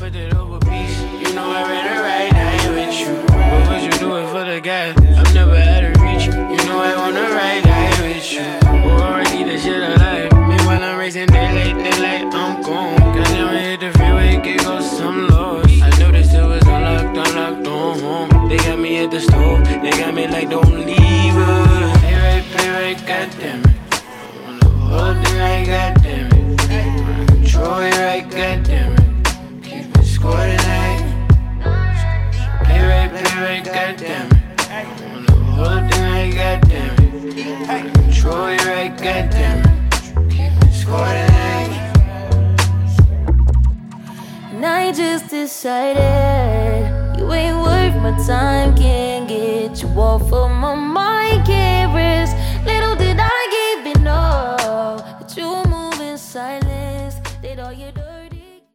put it over peace. You know I ran it right, I ain't with you. What would you do it for the gas? I'm never out of reach. You know I wanna ride, I ain't with you. Oh, I need the shit alive. Meanwhile I'm racing daylight, I'm gone. Cause now I hit the freeway, get close, I'm lost. I noticed it was unlocked, on home. They got me at the stove, they got me like don't leave us. Play right, goddammit. I wanna hold it right, goddammit. I wanna control it right, goddammit. Keep it score tonight. Play right, goddammit. I wanna hold it right, goddammit. I wanna control it right, goddammit. Keep it score tonight. And I just decided you ain't worth my time, can't get you off of my